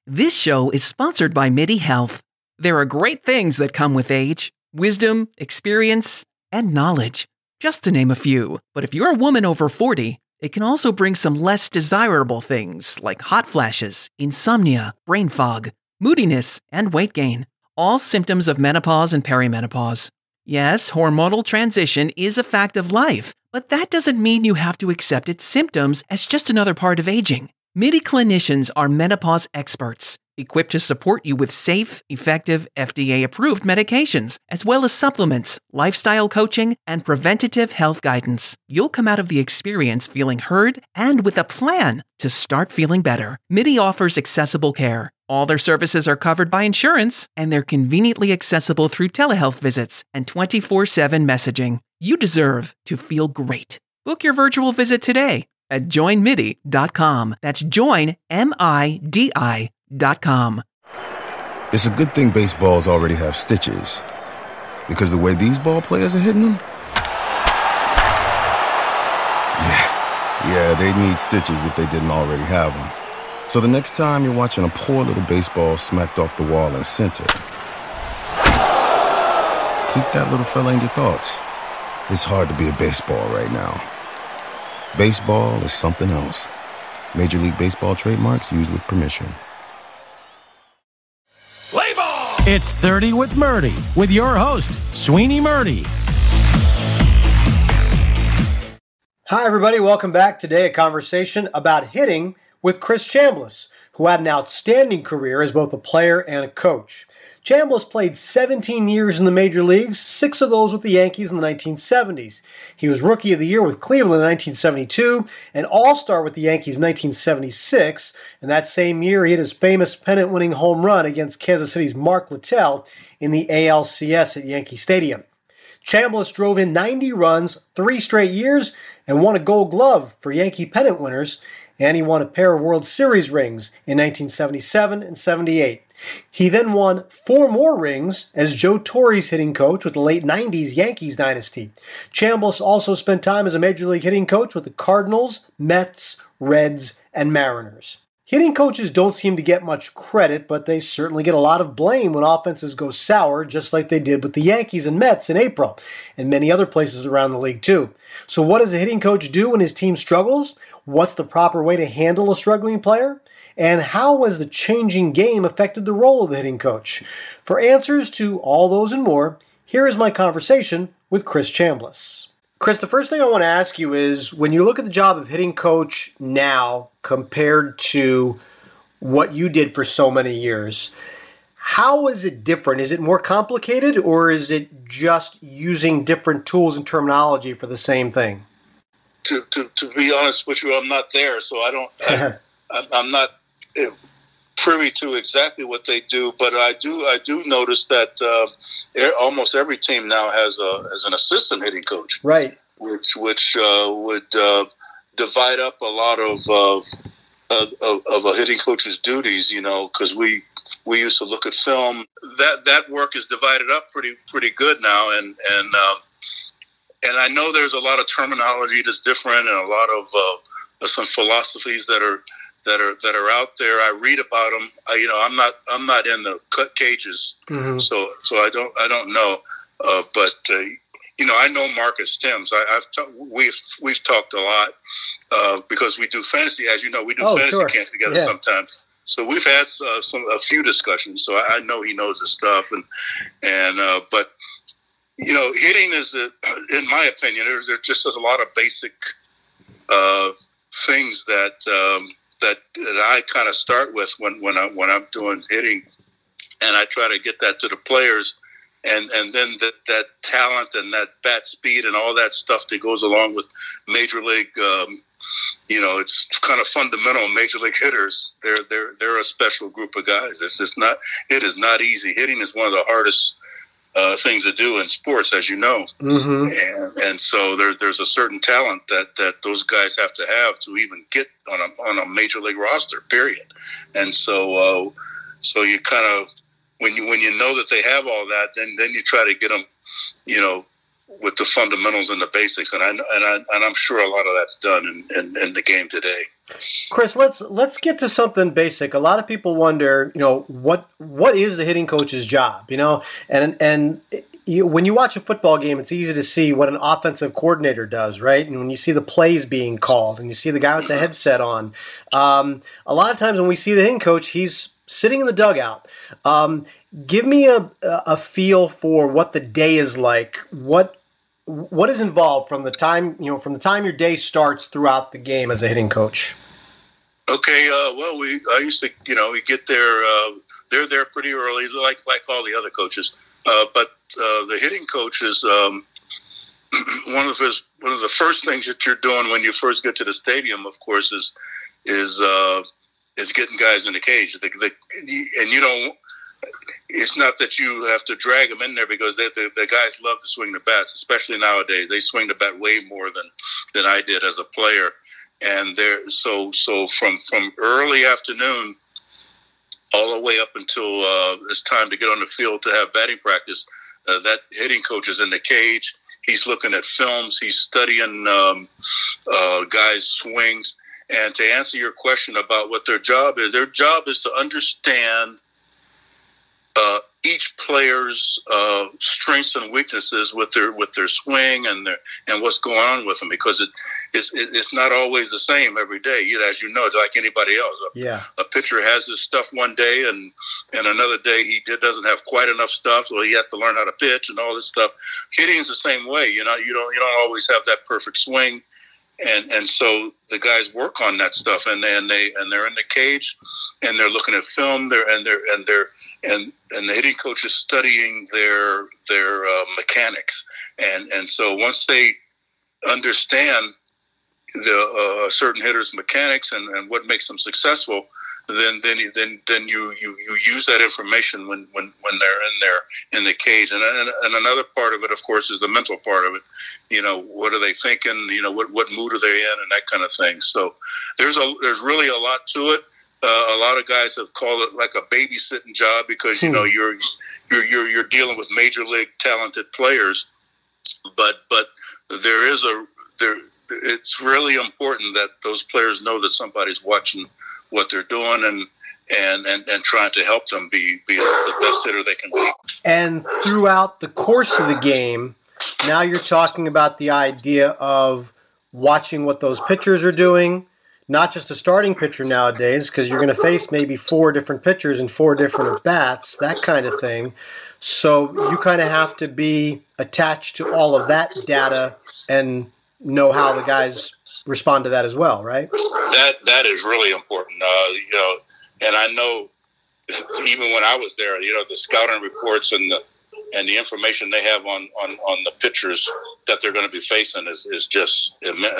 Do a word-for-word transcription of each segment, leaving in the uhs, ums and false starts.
This show is sponsored by MIDI Health. There are great things that come with age: wisdom, experience, and knowledge, just to name a few. But if you're a woman over forty, it can also bring some less desirable things like hot flashes, insomnia, brain fog, moodiness, and weight gain. All symptoms of menopause and perimenopause. Yes, hormonal transition is a fact of life, but that doesn't mean you have to accept its symptoms as just another part of aging. MIDI clinicians are menopause experts, equipped to support you with safe, effective, F D A-approved medications, as well as supplements, lifestyle coaching, and preventative health guidance. You'll come out of the experience feeling heard and with a plan to start feeling better. MIDI offers accessible care. All their services are covered by insurance, and they're conveniently accessible through telehealth visits and twenty-four seven messaging. You deserve to feel great. Book your virtual visit today at join midi dot com. That's join, M I D I dot com. It's a good thing baseballs already have stitches, because the way these ball players are hitting them, yeah, yeah, they need stitches if they didn't already have them. So the next time you're watching a poor little baseball smacked off the wall in center, keep that little fella in your thoughts. It's hard to be a baseball right now. Baseball is something else. Major League Baseball trademarks used with permission. Play ball! It's thirty with Murdy, with your host, Sweeney Murdy. Hi, everybody. Welcome back. Today, a conversation about hitting with Chris Chambliss, who had an outstanding career as both a player and a coach. Chambliss played seventeen years in the major leagues, six of those with the Yankees in the nineteen seventies. He was Rookie of the Year with Cleveland in nineteen seventy-two, and All-Star with the Yankees in nineteen seventy-six, and that same year he hit his famous pennant-winning home run against Kansas City's Mark Littell in the A L C S at Yankee Stadium. Chambliss drove in ninety runs three straight years and won a Gold Glove for Yankee pennant winners, and he won a pair of World Series rings in nineteen seventy-seven and seventy-eight. He then won four more rings as Joe Torre's hitting coach with the late nineties Yankees dynasty. Chambliss also spent time as a Major League hitting coach with the Cardinals, Mets, Reds, and Mariners. Hitting coaches don't seem to get much credit, but they certainly get a lot of blame when offenses go sour, just like they did with the Yankees and Mets in April, and many other places around the league too. So what does a hitting coach do when his team struggles? What's the proper way to handle a struggling player? And how has the changing game affected the role of the hitting coach? For answers to all those and more, here is my conversation with Chris Chambliss. Chris, the first thing I want to ask you is, when you look at the job of hitting coach now compared to what you did for so many years, how is it different? Is it more complicated, or is it just using different tools and terminology for the same thing? To to, to be honest with you, I'm not there, so I don't. I, I'm, I'm not privy to exactly what they do, but I do. I do notice that uh, almost every team now has a has an assistant hitting coach, right? Which which uh, would uh, divide up a lot of uh, of, of a hitting coach's duties. You know, because we. We used to look at film. That that work is divided up pretty pretty good now, and and uh, and I know there's a lot of terminology that's different, and a lot of uh, some philosophies that are that are that are out there. I read about them. I, you know, I'm not I'm not in the cut cages, mm-hmm. so so I don't I don't know. Uh, but uh, you know, I know Marcus Timms. I, I've ta- we've we've talked a lot uh, because we do fantasy, as you know, we do oh, fantasy sure. camp together yeah. sometimes. So we've had uh, some a few discussions. So I, I know he knows his stuff, and and uh, but you know, hitting is, a, in my opinion, there's there just a lot of basic uh, things that um, that that I kind of start with when when I when I'm doing hitting, and I try to get that to the players, and and then that that talent and that bat speed and all that stuff that goes along with major league. Um, You know, it's kind of fundamental. Major league hitters, they're they're they're a special group of guys. It's just not. It is not easy. Hitting is one of the hardest uh, things to do in sports, as you know. Mm-hmm. And and so there there's a certain talent that, that those guys have to have to even get on a on a major league roster. Period. And so uh, so you kind of when you when you know that they have all that, then then you try to get them, you know, with the fundamentals and the basics, and I and I and I'm sure a lot of that's done in, in, in the game today. Chris, let's let's get to something basic. A lot of people wonder, you know, what what is the hitting coach's job? You know, and and you, when you watch a football game, it's easy to see what an offensive coordinator does, right? And when you see the plays being called, and you see the guy with the headset on, um, a lot of times when we see the hitting coach, he's sitting in the dugout. Um, give me a a feel for what the day is like. What What is involved from the time you know from the time your day starts throughout the game as a hitting coach? Okay, uh, well, we I used to you know we get there. Uh, they're there pretty early, like like all the other coaches. Uh, but uh, the hitting coach is um, one of his one of the first things that you're doing when you first get to the stadium. Of course, is is uh, is getting guys in the cage. The, the, and you don't. It's not that you have to drag them in there because they, the, the guys love to swing the bats, especially nowadays. They swing the bat way more than, than I did as a player. And they're, so so from, from early afternoon all the way up until uh, it's time to get on the field to have batting practice, uh, that hitting coach is in the cage. He's looking at films. He's studying um, uh, guys' swings. And to answer your question about what their job is, their job is to understand Uh, each player's uh, strengths and weaknesses with their with their swing and their and what's going on with them, because it it's it's not always the same every day. You as you know, it's like anybody else. A, yeah. a pitcher has his stuff one day, and and another day he did, doesn't have quite enough stuff, so he has to learn how to pitch and all this stuff. Hitting is the same way. You know, you don't you don't always have that perfect swing. And and so the guys work on that stuff, and they, and they and they're in the cage, and they're looking at film. They're and they're and they're and and the hitting coach is studying their their uh, mechanics, and and so once they understand the uh, certain hitter's mechanics and, and what makes them successful, then then you, then then you, you, you use that information when, when, when they're in there in the cage. And, and and another part of it, of course, is the mental part of it. You know, what are they thinking? You know, what what mood are they in, and that kind of thing. So there's a there's really a lot to it. Uh, a lot of guys have called it like a babysitting job because you know you're you're you're you're dealing with major league talented players, but but there is a there. It's really important that those players know that somebody's watching what they're doing and and, and, and trying to help them be, be the best hitter they can be. And throughout the course of the game, now you're talking about the idea of watching what those pitchers are doing, not just a starting pitcher nowadays, because you're going to face maybe four different pitchers and four different at-bats, that kind of thing. So you kind of have to be attached to all of that data and know how the guys respond to that as well, right? That that is really important, uh, you know. And I know, even when I was there, you know, the scouting reports and the and the information they have on, on, on the pitchers that they're going to be facing is, is just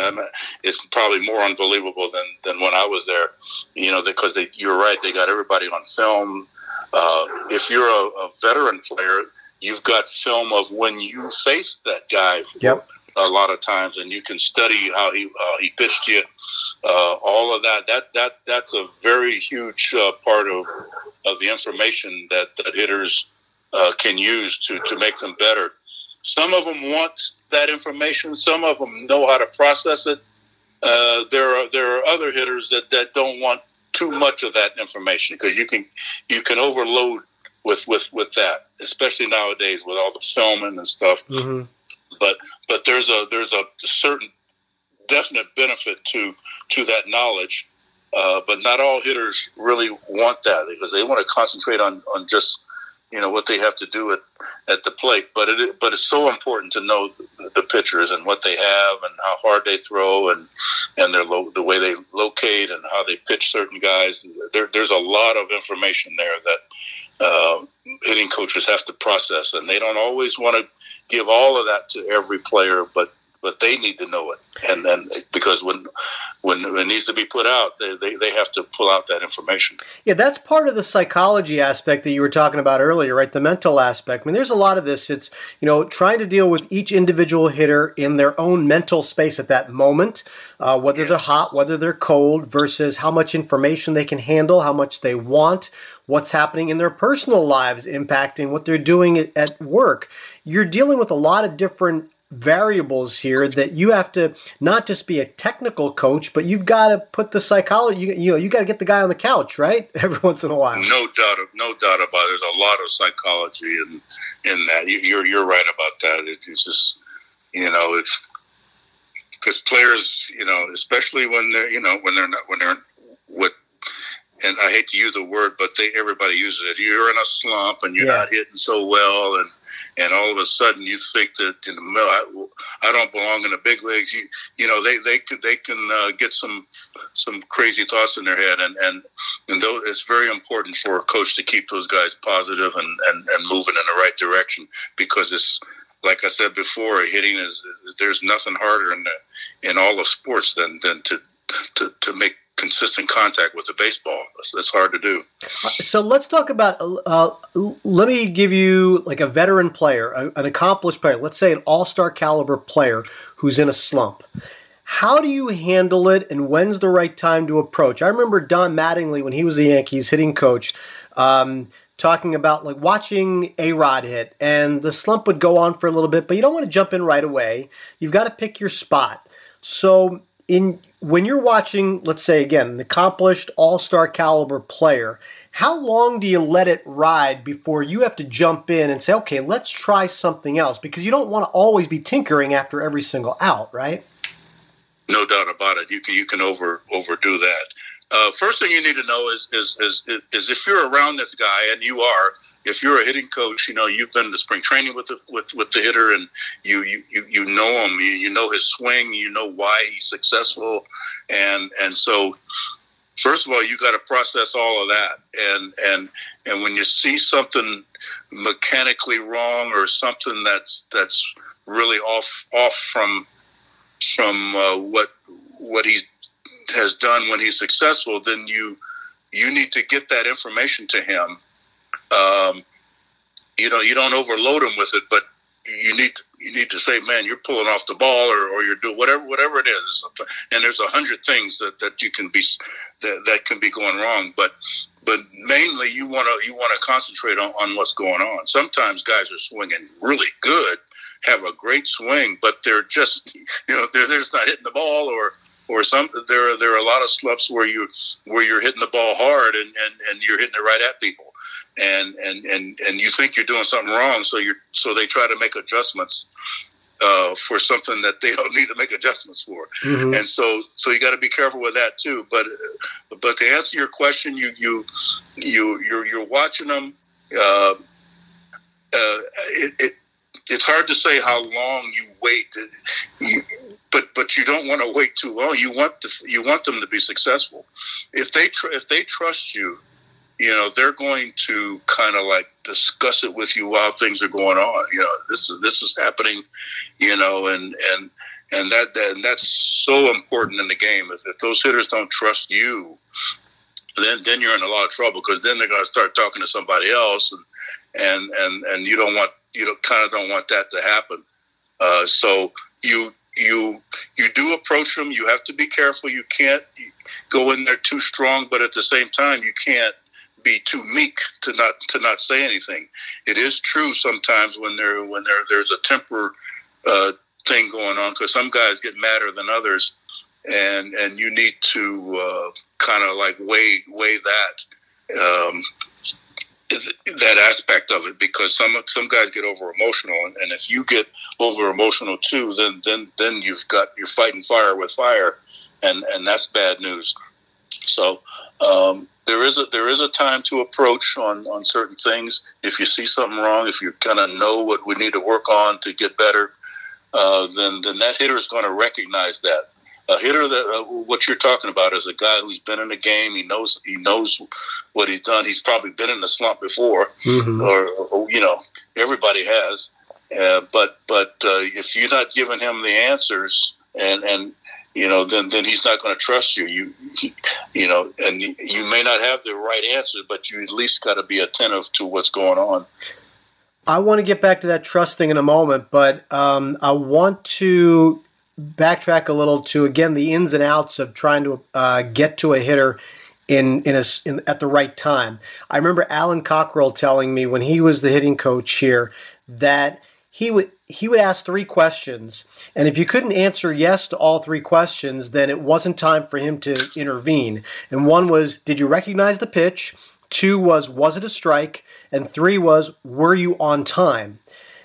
it's probably more unbelievable than, than when I was there. You know, because they, you're right, they got everybody on film. Uh, if you're a, a veteran player, you've got film of when you faced that guy. Yep. A lot of times, and you can study how he uh, he pitched you, uh, all of that. That that that's a very huge uh, part of of the information that, that hitters uh, can use to, to make them better. Some of them want that information. Some of them know how to process it. Uh, there are there are other hitters that, that don't want too much of that information because you can you can overload with, with, with that, especially nowadays with all the filming and stuff. Mm-hmm. But but there's a there's a certain definite benefit to to that knowledge, uh, but not all hitters really want that because they want to concentrate on, on just you know what they have to do at, at the plate. But it but it's so important to know the, the pitchers and what they have and how hard they throw and and their lo- the way they locate and how they pitch certain guys. There, there's a lot of information there that. Uh, hitting coaches have to process, and they don't always want to give all of that to every player, but but they need to know it, and then because when when it needs to be put out, they, they they have to pull out that information. Yeah, that's part of the psychology aspect that you were talking about earlier, right? The mental aspect. I mean, there's a lot of this. It's you know trying to deal with each individual hitter in their own mental space at that moment, uh, whether they're hot, whether they're cold, versus how much information they can handle, how much they want. What's happening in their personal lives impacting what they're doing at work. You're dealing with a lot of different variables here that you have to not just be a technical coach, but you've got to put the psychology, you, you know, you got to get the guy on the couch, right? Every once in a while. No doubt, no doubt about it. There's a lot of psychology in, in that. You, you're, you're right about that. It, it's just, you know, it's because players, you know, especially when they're, you know, when they're not, when they're what, and I hate to use the word, but they, everybody uses it. You're in a slump and you're yeah. not hitting so well. And, And all of a sudden, you think that in the middle, I, I don't belong in the big leagues. You, you know, they they can they can uh, get some some crazy thoughts in their head, and and and those, it's very important for a coach to keep those guys positive and, and, and moving in the right direction, because it's like I said before, hitting is there's nothing harder in the, in all of sports than than to to to make consistent contact with the baseball. That's, that's hard to do. So let's talk about, uh, let me give you like a veteran player, a, an accomplished player, let's say an all-star caliber player who's in a slump. How do you handle it, and when's the right time to approach? I remember Don Mattingly, when he was the Yankees hitting coach, um, talking about like watching A-Rod hit, and the slump would go on for a little bit, but you don't want to jump in right away. You've got to pick your spot. So in when you're watching, let's say, again, an accomplished all-star caliber player, how long do you let it ride before you have to jump in and say, okay, let's try something else? Because you don't want to always be tinkering after every single out, right? No doubt about it. You can you can over overdo that. Uh, first thing you need to know is, is is is if you're around this guy, and you are, if you're a hitting coach, you know, you've been to spring training with the with, with the hitter, and you you, you, you know him, you, you know his swing, you know why he's successful, and and so first of all, you got to process all of that, and and and when you see something mechanically wrong or something that's that's really off off from from uh, what what he's has done when he's successful, then you you need to get that information to him. Um, you know, you don't overload him with it, but you need to, you need to say, man, you're pulling off the ball, or, or you're doing whatever whatever it is. And there's a hundred things that, that you can be that, that can be going wrong, but but mainly you want to you want to concentrate on, on what's going on. Sometimes guys are swinging really good, have a great swing, but they're just you know they're, they're just not hitting the ball, or Or some there are there are a lot of slumps where you where you're hitting the ball hard and, and, and you're hitting it right at people, and, and, and, and you think you're doing something wrong, so you so they try to make adjustments uh, for something that they don't need to make adjustments for, mm-hmm. and so so you got to be careful with that too. But but to answer your question, you you you you're you're watching them. Uh, uh, it, it it's hard to say how long you wait. You, But but you don't want to wait too long. You want to, you want them to be successful. If they tr- if they trust you, you know they're going to kind of like discuss it with you while things are going on. You know this is this is happening. You know and and and that, that and that's so important in the game. If, if those hitters don't trust you, then then you're in a lot of trouble, because then they're going to start talking to somebody else, and and and, and you don't want you don't kind of don't want that to happen. Uh, so you. You you do approach them. You have to be careful. You can't go in there too strong, but at the same time, you can't be too meek to not to not say anything. It is true sometimes when there when there there's a temper uh, thing going on, because some guys get madder than others, and and you need to uh, kind of like weigh weigh that. Um, that aspect of it, because some some guys get over emotional, and, and if you get over emotional too, then then then you've got you're fighting fire with fire, and and that's bad news. So um, there is a there is a time to approach on on certain things. If you see something wrong, if you kind of know what we need to work on to get better, uh, then then that hitter is going to recognize that. A hitter that uh, what you're talking about is a guy who's been in the game. He knows he knows what he's done. He's probably been in the slump before, mm-hmm. or, or you know, everybody has. Uh, but but uh, if you're not giving him the answers, and, and you know, then then he's not going to trust you. You he, you know, and you may not have the right answer, but you at least got to be attentive to what's going on. I want to get back to that trust thing in a moment, but um, I want to backtrack a little to, again, the ins and outs of trying to uh, get to a hitter in in, a, in at the right time. I remember Alan Cockrell telling me when he was the hitting coach here that he would he would ask three questions, and if you couldn't answer yes to all three questions, then it wasn't time for him to intervene. And one was, did you recognize the pitch? Two was, was it a strike? And three was, were you on time?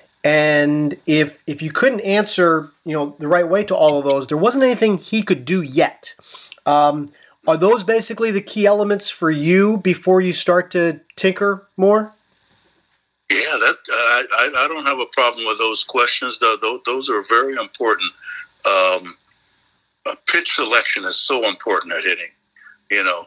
And if if you couldn't answer, you know, the right way to all of those, there wasn't anything he could do yet. Um, are those basically the key elements for you before you start to tinker more? Yeah, that uh, I I don't have a problem with those questions. Though those, those are very important. Um, uh, pitch selection is so important at hitting. You know,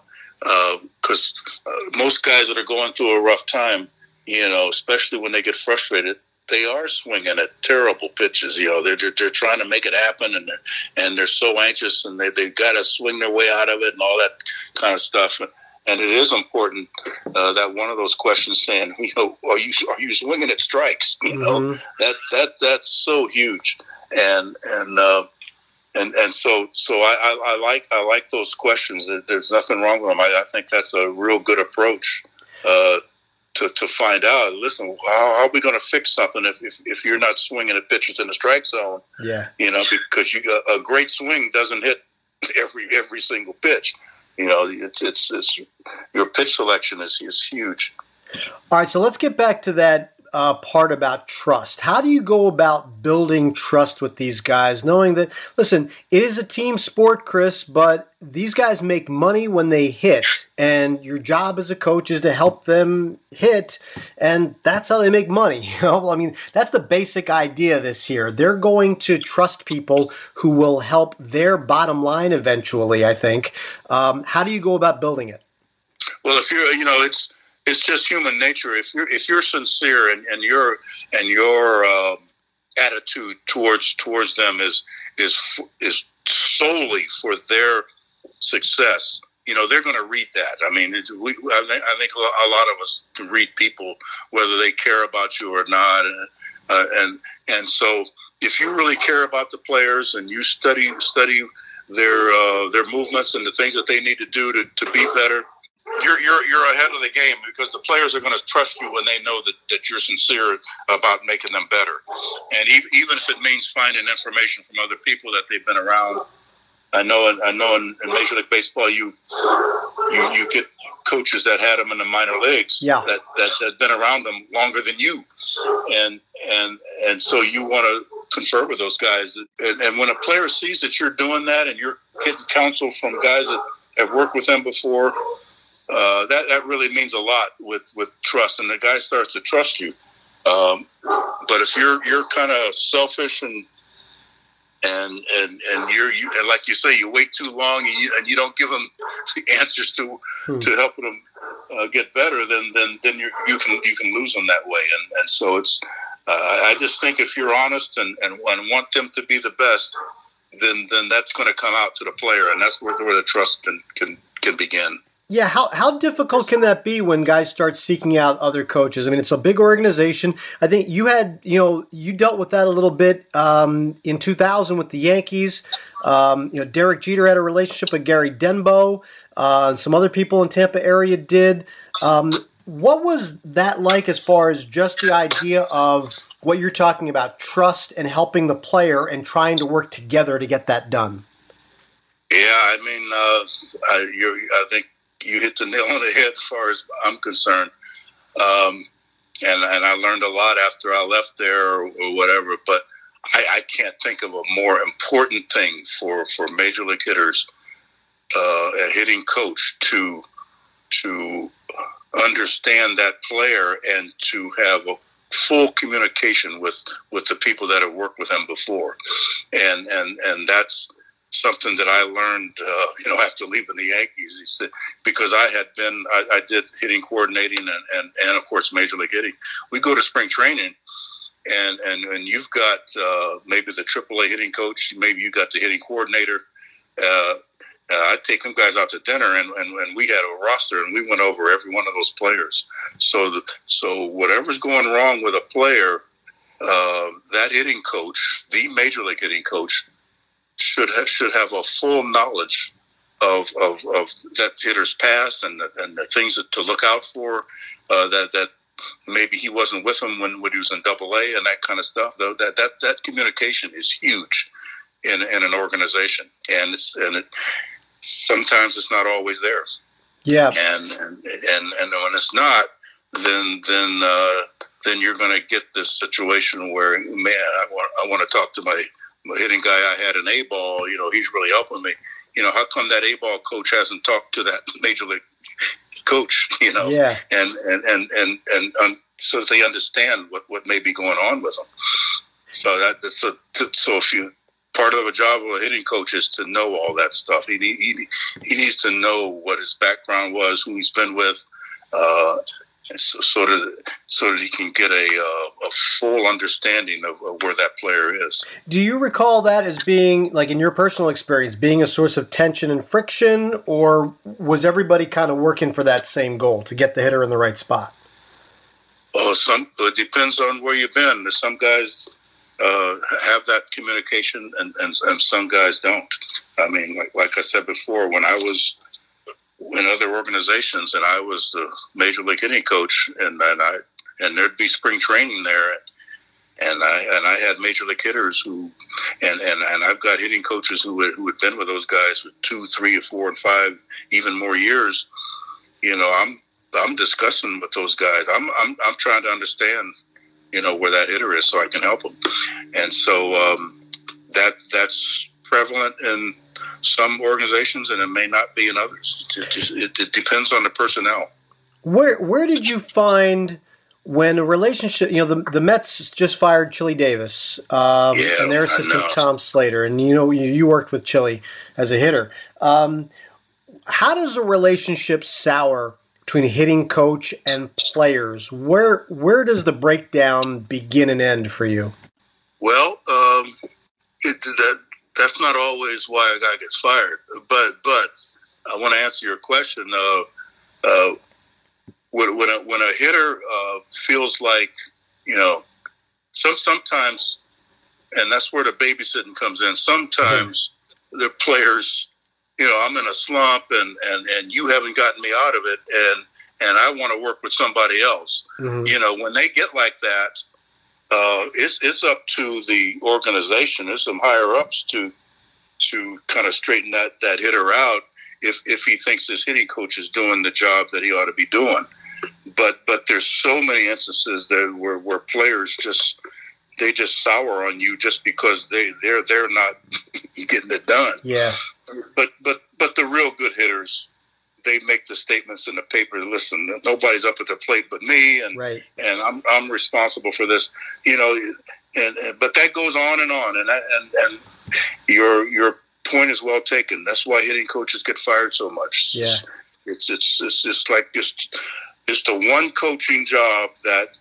because uh, uh, most guys that are going through a rough time, you know, especially when they get frustrated, they are swinging at terrible pitches. You know, they're they're, they're trying to make it happen, and they're, and they're so anxious, and they they've got to swing their way out of it, and all that kind of stuff. And it is important uh, that one of those questions saying, you know, are you are you swinging at strikes? You know, mm-hmm. that that that's so huge, and and uh, and and so so I, I, I like I like those questions. There's nothing wrong with them. I, I think that's a real good approach. Uh, To, to find out, listen, how, how are we going to fix something if, if if you're not swinging at pitches in the strike zone? Yeah, you know, because you a great swing doesn't hit every every single pitch. You know, it's it's, it's your pitch selection is is huge. All right, so let's get back to that uh, part about trust. How do you go about building trust with these guys, knowing that, listen, it is a team sport, Chris, but these guys make money when they hit, and your job as a coach is to help them hit, and that's how they make money. You know, I mean, that's the basic idea this year. They're going to trust people who will help their bottom line eventually, I think. Um, how do you go about building it? Well, if you're, you know, it's it's just human nature. If you're if you're sincere and, and your and your um, attitude towards towards them is is is solely for their success, you know, they're going to read that. I mean, it's, we, I think a lot of us can read people, whether they care about you or not. And, uh, and, and so if you really care about the players and you study, study their, uh, their movements and the things that they need to do to, to be better, you're, you're, you're ahead of the game, because the players are going to trust you when they know that, that you're sincere about making them better. And even if it means finding information from other people that they've been around. I know, I know. In, in Major League Baseball, you, you you get coaches that had them in the minor leagues, yeah. that that have been around them longer than you, and and and so you want to confer with those guys. And, and when a player sees that you're doing that, and you're getting counsel from guys that have worked with them before, uh, that that really means a lot with, with trust, and the guy starts to trust you. Um, but if you're you're kind of selfish and And and and you're you and like you say, you wait too long and you, and you don't give them the answers to hmm. to help them uh, get better. Then then then you you can you can lose them that way. And and so it's uh, I just think if you're honest and, and and want them to be the best, then then that's going to come out to the player, and that's where where the trust can can, can begin. Yeah, how how difficult can that be when guys start seeking out other coaches? I mean, it's a big organization. I think you had, you know, you dealt with that a little bit um, in two thousand with the Yankees. Um, you know, Derek Jeter had a relationship with Gary Denbo, uh, and some other people in Tampa area did. Um, what was that like as far as just the idea of what you're talking about, trust and helping the player and trying to work together to get that done? Yeah, I mean, uh, I, you're, I think. You hit the nail on the head as far as I'm concerned. Um, and, and I learned a lot after I left there or, or whatever, but I, I can't think of a more important thing for, for major league hitters, uh, a hitting coach to, to understand that player and to have a full communication with, with the people that have worked with him before. And, and, and that's something that I learned, uh, you know, after leaving the Yankees. He said, because I had been, I, I did hitting coordinating and, and, and, of course, Major League hitting. We go to spring training, and, and, and you've got uh, maybe the triple A hitting coach, maybe you got the hitting coordinator. Uh, uh, I'd take them guys out to dinner, and, and, and we had a roster, and we went over every one of those players. So, the, so whatever's going wrong with a player, uh, that hitting coach, the Major League hitting coach, should have, should have a full knowledge of of, of that hitter's past and the, and the things that to look out for, uh, that that maybe he wasn't with him when, when he was in Double A and that kind of stuff. Though that that that communication is huge in in an organization, and it's and it sometimes it's not always there. Yeah, and and and, and when it's not, then then uh, then you're going to get this situation where, man, I want I want to talk to my, my hitting guy I had an A-ball. You know, he's really helping me. You know, how come that A-ball coach hasn't talked to that major league coach? You know, yeah, and and and and and um, so that they understand what, what may be going on with them. So that so so if you part of the job of a hitting coach is to know all that stuff. He he he needs to know what his background was, who he's been with. Uh, So, so that so that he can get a uh, a full understanding of, of where that player is. Do you recall that as being, like in your personal experience, being a source of tension and friction, or was everybody kind of working for that same goal to get the hitter in the right spot? Oh, some it depends on where you've been. There's some guys uh, have that communication, and, and, and some guys don't. I mean, like like I said before, when I was in other organizations, and I was the major league hitting coach, and, and I and there'd be spring training there, and I and I had major league hitters who, and, and, and I've got hitting coaches who had, who had been with those guys for two, three, or four, and five, even more years. You know, I'm I'm discussing with those guys. I'm I'm I'm trying to understand, you know, where that hitter is so I can help them, and so um, that that's prevalent in some organizations, and it may not be in others. It, it, it depends on the personnel. Where where did you find when a relationship? You know, the the Mets just fired Chili Davis, um, yeah, and their assistant Tom Slater, and you know you, you worked with Chili as a hitter. Um, how does a relationship sour between a hitting coach and players? Where where does the breakdown begin and end for you? Well, um, it, that. That's not always why a guy gets fired, but but I want to answer your question. Uh, uh, when when a, when a hitter uh, feels like, you know, some sometimes, and that's where the babysitting comes in. Sometimes mm-hmm. the players, you know, I'm in a slump, and, and, and you haven't gotten me out of it, and and I want to work with somebody else. Mm-hmm. You know, when they get like that. Uh, it's it's up to the organization. There's some higher ups to to kind of straighten that, that hitter out if if he thinks his hitting coach is doing the job that he ought to be doing. But but there's so many instances there where, where players just they just sour on you just because they they're they're not getting it done. Yeah. But but but the real good hitters, they make the statements in the paper. Listen, nobody's up at the plate but me, and right. and I'm I'm responsible for this. You know, and, and but that goes on and on, and and and your your point is well taken. That's why hitting coaches get fired so much. Yeah, it's it's it's just like just it's the one coaching job that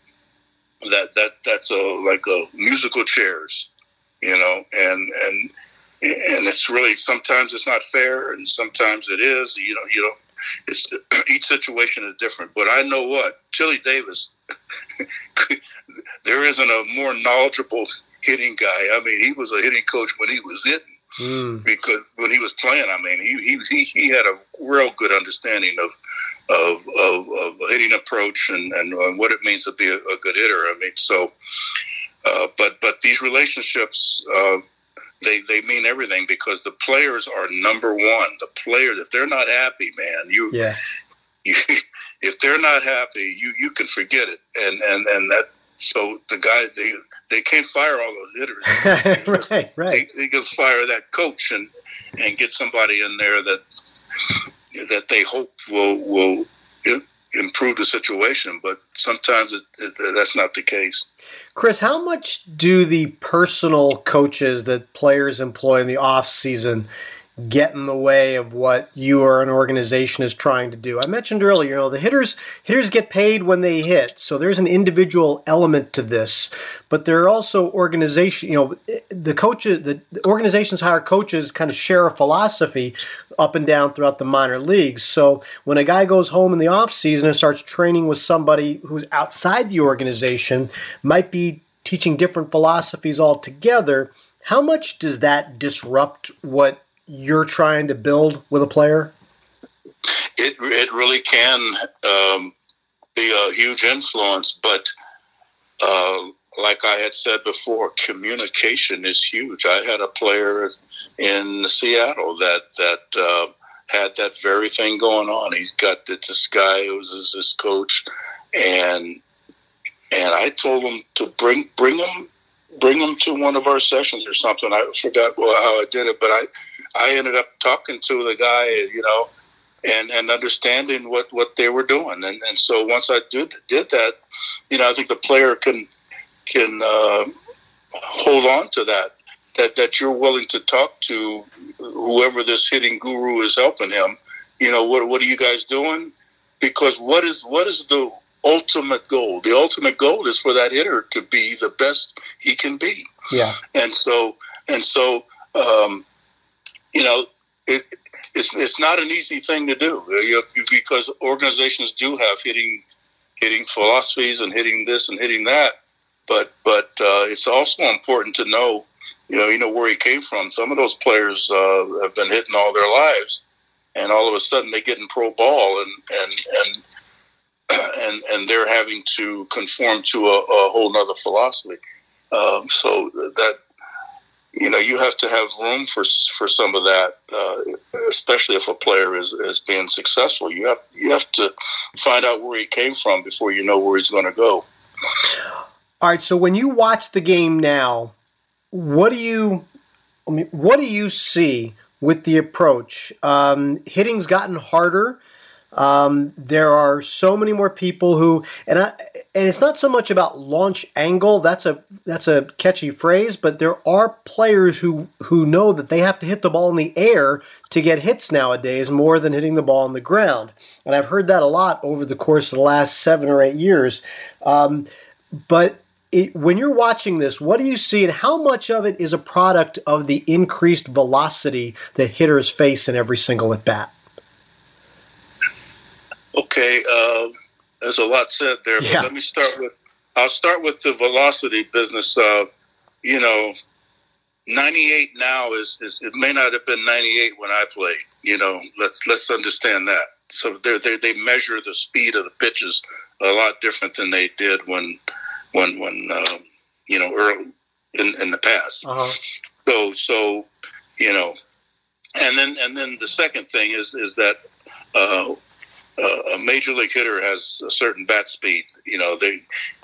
that that that's a like a musical chairs, you know, and and. And it's really sometimes it's not fair, and sometimes it is. You know, you know, it's each situation is different. But I know what Chili Davis, there isn't a more knowledgeable hitting guy. I mean, he was a hitting coach when he was hitting, mm. because when he was playing, I mean, he he he, he had a real good understanding of of of, of a hitting approach and, and, and what it means to be a, a good hitter. I mean, so, uh, but but these relationships. Uh, They they mean everything because the players are number one. The players, if they're not happy, man, you, yeah. you if they're not happy, you, you can forget it. And, and and that so the guy they they can't fire all those hitters. right, right. They, they can fire that coach and, and get somebody in there that that they hope will will improve the situation. But sometimes it, it, that's not the case. Chris, how much do the personal coaches that players employ in the off season get in the way of what you or an organization is trying to do? I mentioned earlier, you know, the hitters hitters get paid when they hit, so there's an individual element to this. But there are also organization, you know, the coaches, the organizations hire coaches, kind of share a philosophy up and down throughout the minor leagues. So when a guy goes home in the off season and starts training with somebody who's outside the organization, might be teaching different philosophies altogether. How much does that disrupt what you're trying to build with a player? It it really can. Um, be a huge influence. But uh, like I had said before, communication is huge. I had a player in Seattle that that uh, had that very thing going on. He's got this guy who was his, his coach, and and I told him to bring bring him bring him to one of our sessions or something. I forgot well, how I did it, but I I ended up talking to the guy, you know, and, and understanding what, what they were doing. And and so once I did did that, you know, I think the player can can uh, hold on to that, that, that you're willing to talk to whoever this hitting guru is helping him. You know, what what are you guys doing? Because what is what is the ultimate goal? The ultimate goal is for that hitter to be the best he can be. Yeah. And so and so um, you know, it, it's it's not an easy thing to do, you know, because organizations do have hitting hitting philosophies and hitting this and hitting that. But but uh, it's also important to know, you know, you know where he came from. Some of those players uh, have been hitting all their lives, and all of a sudden they get in pro ball, and and and and, and they're having to conform to a, a whole nother philosophy. Um, so that, you know, you have to have room for for some of that, uh, especially if a player is, is being successful. You have you have to find out where he came from before you know where he's going to go. All right, so when you watch the game now, what do you, I mean, what do you see with the approach? Um, hitting's gotten harder. Um, there are so many more people who, and I, and it's not so much about launch angle. That's a that's a catchy phrase, but there are players who who know that they have to hit the ball in the air to get hits nowadays, more than hitting the ball on the ground. And I've heard that a lot over the course of the last seven or eight years. Um, but It, when you're watching this, what do you see, and how much of it is a product of the increased velocity that hitters face in every single at bat? Okay, uh, there's a lot said there, but yeah. let me start with. I'll start with the velocity business. Uh, you know, ninety-eight now is, is it may not have been ninety-eight when I played. You know, let's let's understand that. So they they they measure the speed of the pitches a lot different than they did when. When, when um, you know, early in, in the past. Uh-huh. So, so, you know, and then and then the second thing is is that uh, a major league hitter has a certain bat speed. You know, they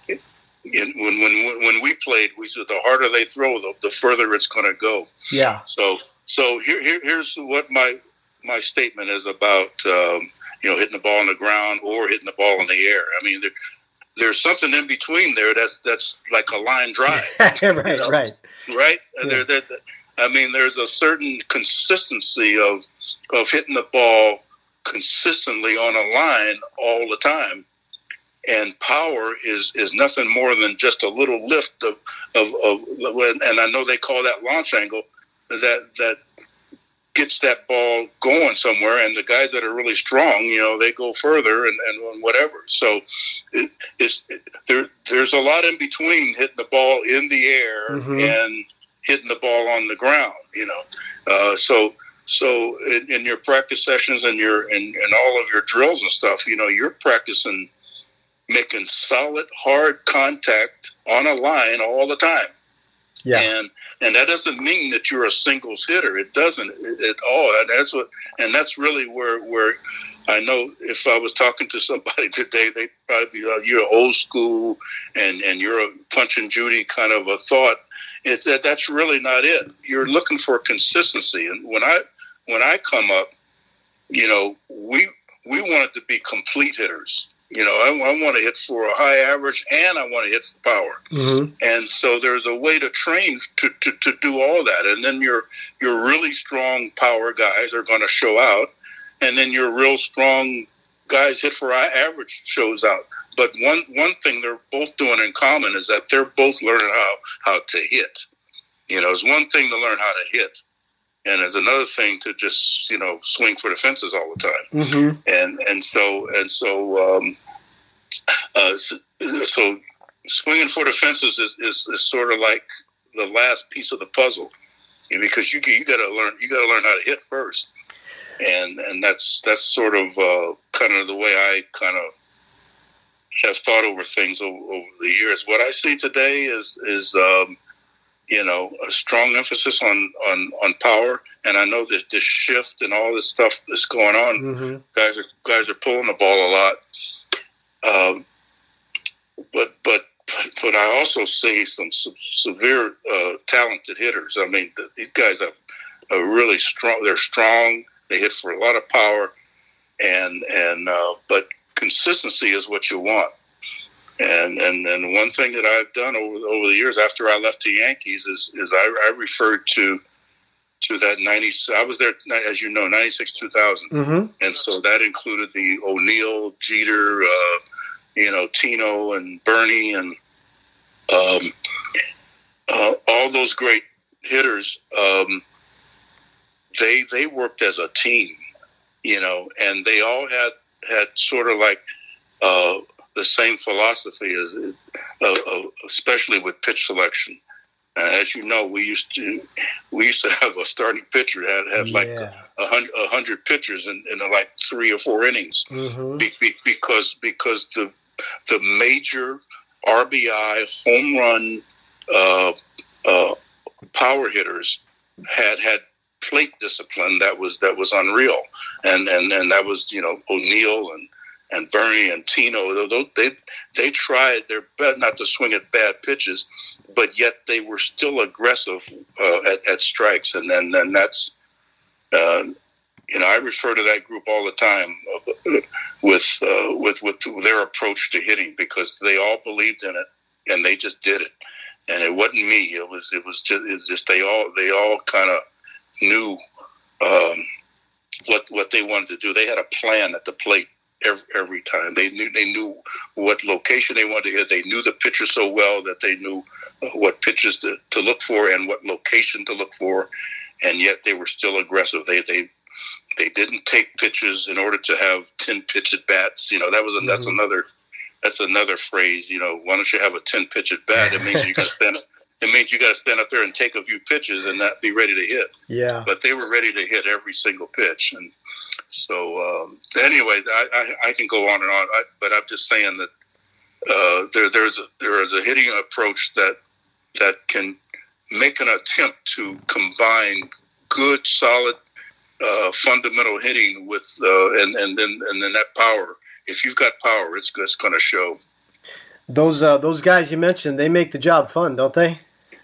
in, when when when we played, we said the harder they throw, the, the further it's going to go. Yeah. So so here, here here's what my my statement is about. Um, you know, hitting the ball on the ground or hitting the ball in the air. I mean, there, there's something in between there that's that's like a line drive. right, you know? right, right. Yeah. There, there, I mean, there's a certain consistency of of hitting the ball consistently on a line all the time, and power is is nothing more than just a little lift of of, of and I know they call that launch angle, that that gets that ball going somewhere, and the guys that are really strong, you know, they go further and, and whatever. So it, it's it, there. There's a lot in between hitting the ball in the air mm-hmm. and hitting the ball on the ground. You know, uh, so so in, in your practice sessions and your and, and all of your drills and stuff, you know, you're practicing making solid, hard contact on a line all the time. Yeah. And and that doesn't mean that you're a singles hitter. It doesn't at all. And that's what and that's really where where I know if I was talking to somebody today, they'd probably be like, you're old school and, and you're a Punch and Judy kind of a thought. It's that that's really not it. You're looking for consistency. And when I when I come up, you know, we we wanted to be complete hitters. You know, I, I want to hit for a high average and I want to hit for power. Mm-hmm. And so there's a way to train to, to, to do all that. And then your your really strong power guys are going to show out. And then your real strong guys hit for high average shows out. But one, one thing they're both doing in common is that they're both learning how, how to hit. You know, it's one thing to learn how to hit. And there's another thing to just, you know, swing for the fences all the time. Mm-hmm. And and so and so um, uh, so, so swinging for the fences is, is, is sort of like the last piece of the puzzle, you know, because you you got to learn you got to learn how to hit first. And and that's that's sort of uh, kind of the way I kind of have thought over things over, over the years. What I see today is is um, you know, a strong emphasis on, on, on power, and I know that this shift and all this stuff that's going on, mm-hmm. guys are guys are pulling the ball a lot. Um, but but but I also see some se- severe uh, talented hitters. I mean, the, these guys are, are really strong. They're strong. They hit for a lot of power, and and uh, but consistency is what you want. And, and and one thing that I've done over over the years after I left the Yankees is is I, I referred to to that ninety. I was there, as you know, ninety-six two thousand, mm-hmm. and so that included the O'Neill, Jeter, uh, you know, Tino and Bernie, and um, uh, all those great hitters. Um, they they worked as a team, you know, and they all had had sort of like. Uh, the same philosophy as, uh, uh, especially with pitch selection. Uh, as you know, we used to we used to have a starting pitcher had had yeah. like a, a hundred a hundred pitchers in, in like three or four innings, mm-hmm. be, be, because because the the major R B I home run uh, uh, power hitters had had plate discipline that was that was unreal, and and and that was, you know, O'Neill and. and Bernie and Tino, they they tried their best not to swing at bad pitches, but yet they were still aggressive uh, at, at strikes. And then, then that's, uh, you know, I refer to that group all the time uh, with, uh, with with their approach to hitting, because they all believed in it and they just did it. And it wasn't me. It was it was just, it was just they all they all kind of knew um, what what they wanted to do. They had a plan at the plate. Every, every time they knew they knew what location they wanted to hit. They knew the pitcher so well that they knew uh, what pitches to, to look for and what location to look for, and yet they were still aggressive. They they they didn't take pitches in order to have ten pitch at bats. You know, that was a, mm-hmm. that's another that's another phrase. You know, why don't you have a ten pitch at bat? It means you got to stand up. It means you got to stand up there and take a few pitches and not be ready to hit. Yeah. But they were ready to hit every single pitch. And so, um, anyway, I, I, I can go on and on, I, but I'm just saying that uh, there there's a, there is a hitting approach that that can make an attempt to combine good, solid, uh, fundamental hitting with uh, and and then and then that power. If you've got power, it's it's going to show. Those uh, those guys you mentioned, they make the job fun, don't they?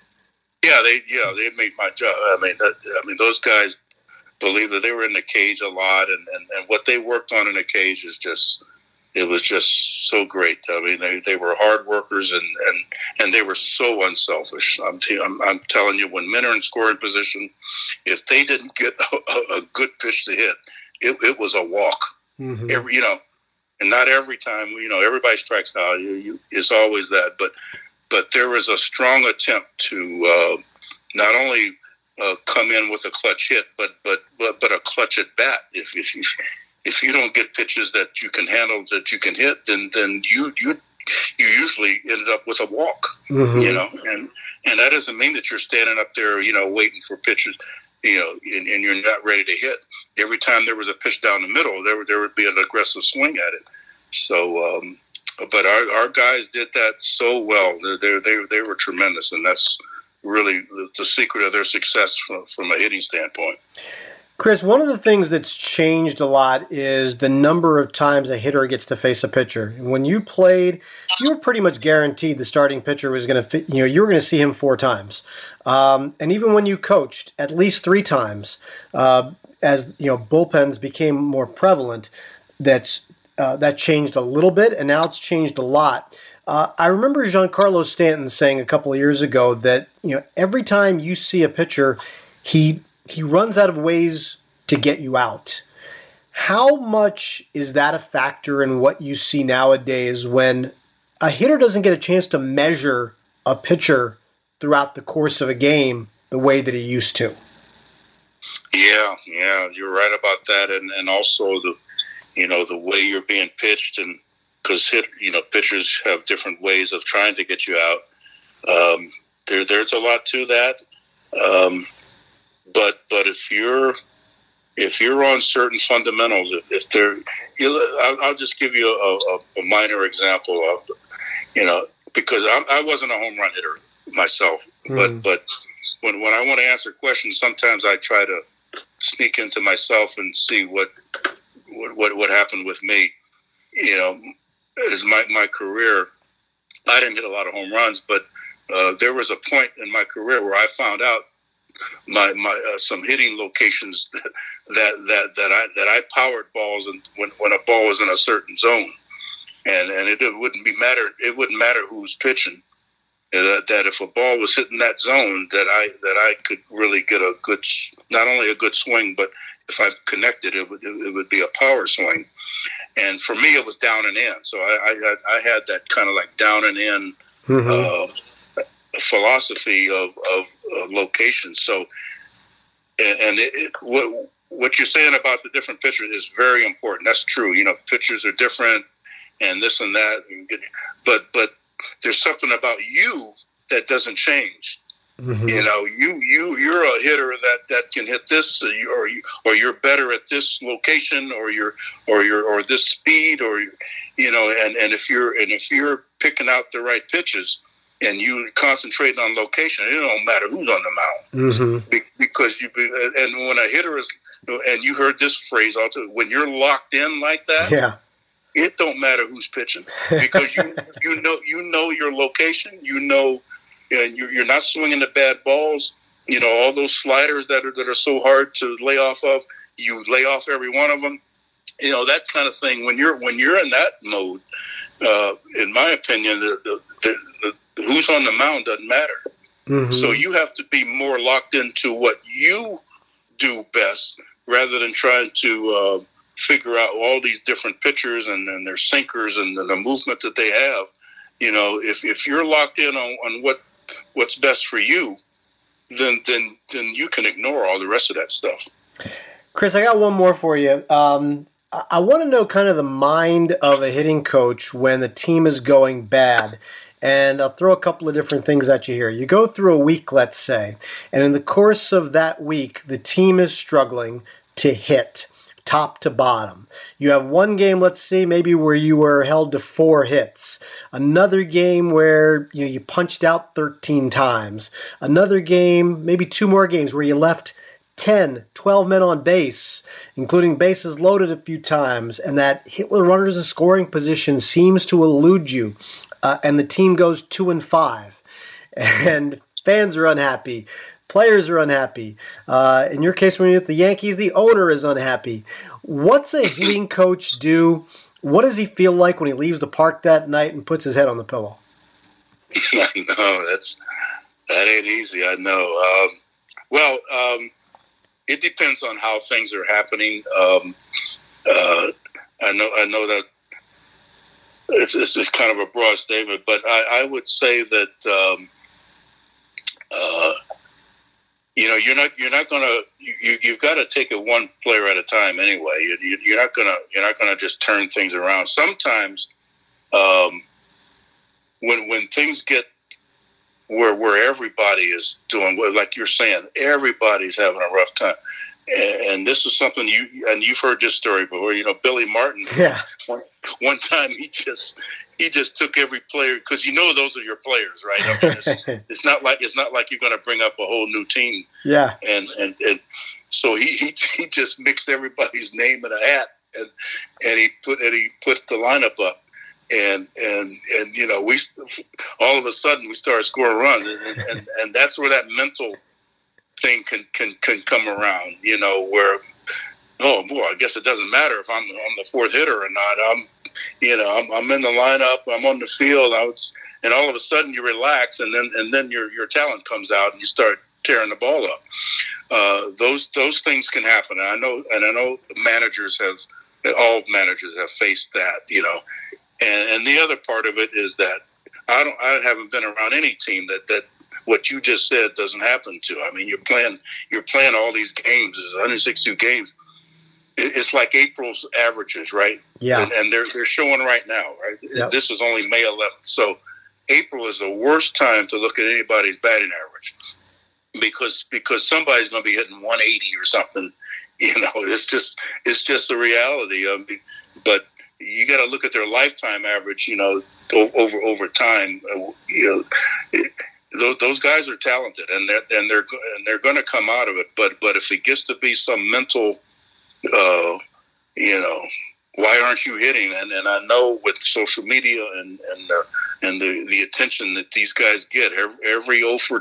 Yeah, they yeah they made my job. I mean, that, I mean those guys believe that they were in the cage a lot, and, and, and what they worked on in the cage is just it was just so great. I mean, they, they were hard workers, and, and, and they were so unselfish. I'm, t- I'm I'm telling you, when men are in scoring position, if they didn't get a, a good pitch to hit, it it was a walk. Mm-hmm. Every you know, and not every time. You know, everybody strikes out. You, you it's always that, but. But there was a strong attempt to uh, not only uh, come in with a clutch hit, but but but, but a clutch at bat. If, if you if you don't get pitches that you can handle, that you can hit, then then you you you usually ended up with a walk. Mm-hmm. You know, and and that doesn't mean that you're standing up there, you know, waiting for pitches, you know, and, and you're not ready to hit. Every time there was a pitch down the middle, there there would be an aggressive swing at it. So. Um, But our, our guys did that so well. They they they were tremendous, and that's really the, the secret of their success from, from a hitting standpoint. Chris, one of the things that's changed a lot is the number of times a hitter gets to face a pitcher. When you played, you were pretty much guaranteed the starting pitcher was going to, you know, you were going to see him four times. Um, and even when you coached, at least three times, uh, as you know, bullpens became more prevalent. That's Uh, that changed a little bit, and now it's changed a lot. Uh, I remember Giancarlo Stanton saying a couple of years ago that, you know, every time you see a pitcher, he he runs out of ways to get you out. How much is that a factor in what you see nowadays when a hitter doesn't get a chance to measure a pitcher throughout the course of a game the way that he used to? Yeah, yeah, you're right about that, and and also the. You know, the way you're being pitched, and because hit, you know, pitchers have different ways of trying to get you out. Um, there, there's a lot to that. Um, but, but if you're, if you're on certain fundamentals, if, if they're, you, I'll, I'll just give you a, a, a minor example of, you know, because I, I wasn't a home run hitter myself, mm. but but when when I want to answer questions, sometimes I try to sneak into myself and see what what what, what happened with me. You know, as my my career, I didn't hit a lot of home runs, but uh, there was a point in my career where I found out my my uh, some hitting locations that, that that that I that I powered balls, and when when a ball was in a certain zone, and and it, it wouldn't be matter it wouldn't matter who's pitching. That, that if a ball was hitting that zone, that I that I could really get a good, not only a good swing, but if I connected, it would it would be a power swing. And for me, it was down and in. So I I, I had that kind of like down and in mm-hmm. uh, philosophy of, of, of location. So and, and it, it, what what you're saying about the different pitchers is very important. That's true. You know, pitchers are different, and this and that. But but. There's something about you that doesn't change. Mm-hmm. You know, you you you're a hitter that, that can hit this, or you, or you or you're better at this location, or you're or you're or this speed, or you know, and, and if you're and if you're picking out the right pitches and you concentrate on location, it don't matter who's on the mound mm-hmm. Be, because you and when a hitter is, and you heard this phrase also, when you're locked in like that. Yeah. It don't matter who's pitching because you you know you know your location. You know, and you're, you're not swinging the bad balls. You know all those sliders that are that are so hard to lay off of. You lay off every one of them. You know that kind of thing. When you're when you're in that mode, uh, in my opinion, the, the, the, the who's on the mound doesn't matter. Mm-hmm. So you have to be more locked into what you do best rather than trying to. Uh, figure out all these different pitchers and, and their sinkers and the, the movement that they have. You know, if, if you're locked in on, on what what's best for you, then then then you can ignore all the rest of that stuff. Chris, I got one more for you. Um, I, I want to know kind of the mind of a hitting coach when the team is going bad. And I'll throw a couple of different things at you here. You go through a week, let's say, and in the course of that week, the team is struggling to hit. Top to bottom. You have one game, let's see, maybe where you were held to four hits. Another game where you know, you punched out thirteen times. Another game, maybe two more games where you left ten, twelve men on base, including bases loaded a few times, and that hit with runners in scoring position seems to elude you, uh, and the team goes two and five, and fans are unhappy. Players are unhappy. Uh, in your case, when you're at the Yankees, the owner is unhappy. What's a hitting coach do? What does he feel like when he leaves the park that night and puts his head on the pillow? I know that's that ain't easy. I know. Um, well, um, it depends on how things are happening. Um, uh, I know. I know that it's, it's just kind of a broad statement, but I, I would say that. Um, uh, You know, you're not you're not gonna you you've got to take it one player at a time anyway. You, you're not gonna you're not gonna just turn things around. Sometimes, um, when when things get where where everybody is doing well, like you're saying, everybody's having a rough time, and, and this is something you and you've heard this story before. You know, Billy Martin. Yeah. One, one time he just. He just took every player because you know those are your players, right? I mean, it's, it's not like it's not like you're going to bring up a whole new team. Yeah. And and, and so he, he he just mixed everybody's name in a hat and and he put and he put the lineup up and and and you know we all of a sudden we started scoring runs and and, and that's where that mental thing can can can come around. You know where oh boy, I guess it doesn't matter if I'm I'm the fourth hitter or not. I'm You know, I'm, I'm in the lineup. I'm on the field. I was, and all of a sudden you relax, and then and then your your talent comes out, and you start tearing the ball up. Uh, those those things can happen. And I know, and I know managers have, all managers have faced that. You know, and and the other part of it is that I don't, I haven't been around any team that that what you just said doesn't happen to. I mean, you're playing you're playing all these games. There's one hundred sixty-two games. It's like April's averages, right? Yeah. And, and they're they're showing right now, right? Yep. This is only May eleventh. So April is the worst time to look at anybody's batting average because because somebody's going to be hitting one eighty or something, You know, it's just it's just a reality. I mean, but you got to look at their lifetime average. You know, over over time. You know, it, those those guys are talented, and they're and they're and they're going to come out of it. But but if it gets to be some mental, uh, you know. Why aren't you hitting? And and I know with social media and and uh, and the, the attention that these guys get, every, every oh for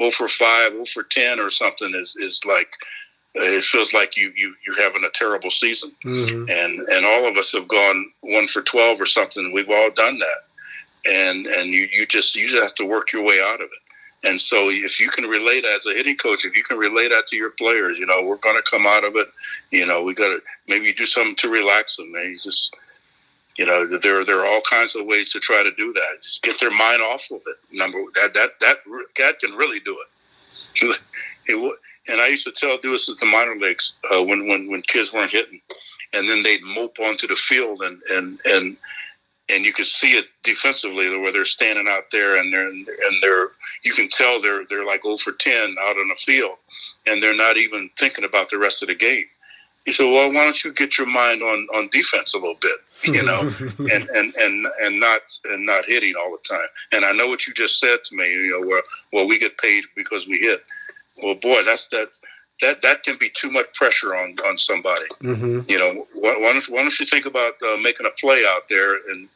five, oh for ten or something is is like uh, it feels like you you you're having a terrible season. Mm-hmm. And and all of us have gone one for twelve or something. We've all done that, and and you you just you just have to work your way out of it. And so if you can relate as a hitting coach, if you can relate that to your players, you know, we're going to come out of it. You know, we got to maybe do something to relax them. Maybe just, you know, there, there are all kinds of ways to try to do that. Just get their mind off of it. Number that, that, that, that can really do it. it and I used to tell, do this at the minor leagues uh, when, when, when kids weren't hitting, and then they'd mope onto the field and, and, and, And you can see it defensively where they're standing out there, and they're and they're you can tell they're they're like oh for ten out on the field, and they're not even thinking about the rest of the game. You say, well, why don't you get your mind on, on defense a little bit, you know, and, and, and, and not and not hitting all the time. And I know what you just said to me, you know, where well we get paid because we hit. Well, boy, that's that. That that can be too much pressure on, on somebody. Mm-hmm. You know, why, why don't why don't you think about uh, making a play out there and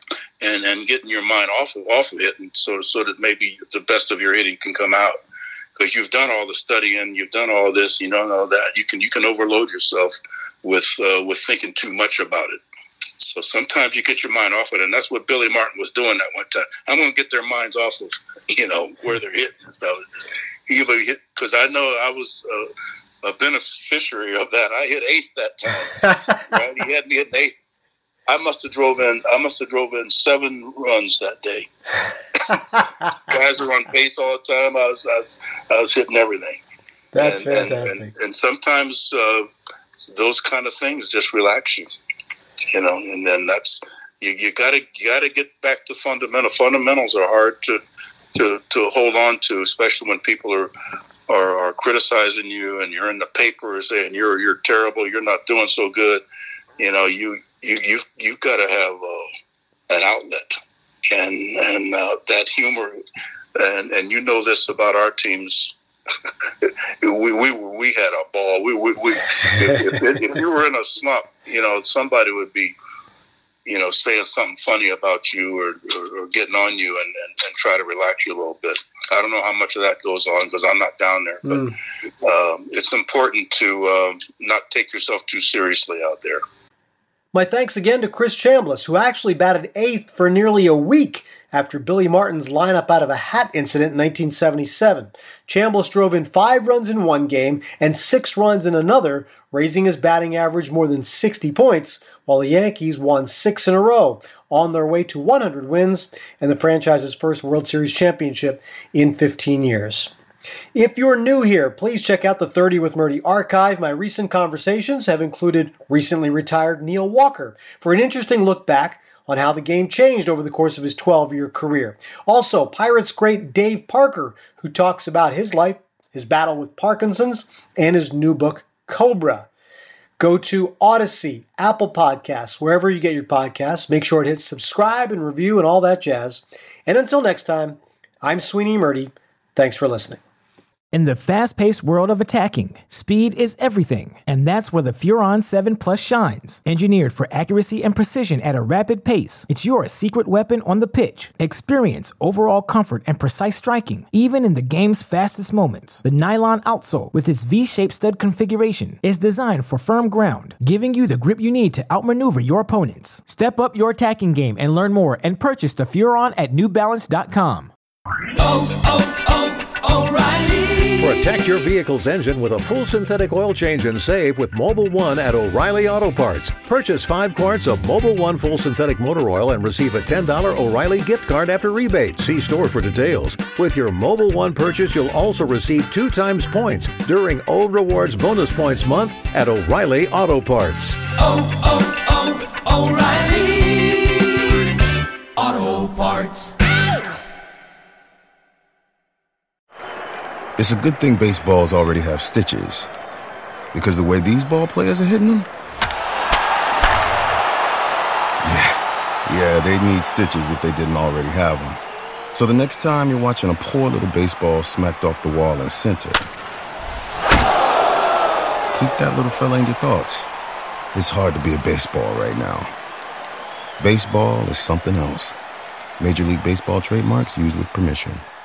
and and getting your mind off of off of it, and so so that maybe the best of your hitting can come out, because you've done all the studying, you've done all this, you don't know that you can you can overload yourself with uh, with thinking too much about it. So sometimes you get your mind off it, and that's what Billy Martin was doing that one time. I'm going to get their minds off of, you know, where they're hitting and stuff. He hit because I know I was uh, a beneficiary of that. I hit eighth that time. Right? He had me hit eighth. I must have drove in. I must have drove in seven runs that day. Guys are on base all the time. I was, I was, I was hitting everything. That's and, fantastic. And, and, and sometimes uh, those kind of things just relax you, you know. And then that's you. You gotta, you gotta get back to fundamental. Fundamentals are hard to. To, to hold on to, especially when people are, are are criticizing you and you're in the paper saying you're you're terrible, you're not doing so good. You know, you you you've you've got to have uh, an outlet, and and uh, that humor, and and you know this about our teams. we we we had a ball. We we, we if, if, if you were in a slump, you know, somebody would be, you know, saying something funny about you or, or, or getting on you and, and, and try to relax you a little bit. I don't know how much of that goes on because I'm not down there, but mm. um, it's important to um, not take yourself too seriously out there. My thanks again to Chris Chambliss, who actually batted eighth for nearly a week after Billy Martin's lineup out of a hat incident in nineteen seventy-seven. Chambliss drove in five runs in one game and six runs in another, raising his batting average more than sixty points, while the Yankees won six in a row, on their way to one hundred wins and the franchise's first World Series championship in fifteen years. If you're new here, please check out the thirty with Murdy archive. My recent conversations have included recently retired Neil Walker for an interesting look back on how the game changed over the course of his twelve-year career. Also, Pirates great Dave Parker, who talks about his life, his battle with Parkinson's, and his new book, Cobra. Go to Odyssey, Apple Podcasts, wherever you get your podcasts. Make sure to hit subscribe and review and all that jazz. And until next time, I'm Sweeny Murdy. Thanks for listening. In the fast-paced world of attacking, speed is everything, and that's where the Furon seven Plus shines. Engineered for accuracy and precision at a rapid pace, it's your secret weapon on the pitch. Experience overall comfort and precise striking, even in the game's fastest moments. The nylon outsole, with its V-shaped stud configuration, is designed for firm ground, giving you the grip you need to outmaneuver your opponents. Step up your attacking game and learn more and purchase the Furon at New Balance dot com. Oh, oh, oh, O'Reilly! Protect your vehicle's engine with a full synthetic oil change and save with Mobil one at O'Reilly Auto Parts. Purchase five quarts of Mobil one full synthetic motor oil and receive a ten dollars O'Reilly gift card after rebate. See store for details. With your Mobil one purchase, you'll also receive two times points during O Rewards Bonus Points Month at O'Reilly Auto Parts. Oh, oh, oh, O'Reilly Auto Parts. It's a good thing baseballs already have stitches. Because the way these ball players are hitting them, yeah, yeah, they need stitches if they didn't already have them. So the next time you're watching a poor little baseball smacked off the wall in center, keep that little fella in your thoughts. It's hard to be a baseball right now. Baseball is something else. Major League Baseball trademarks used with permission.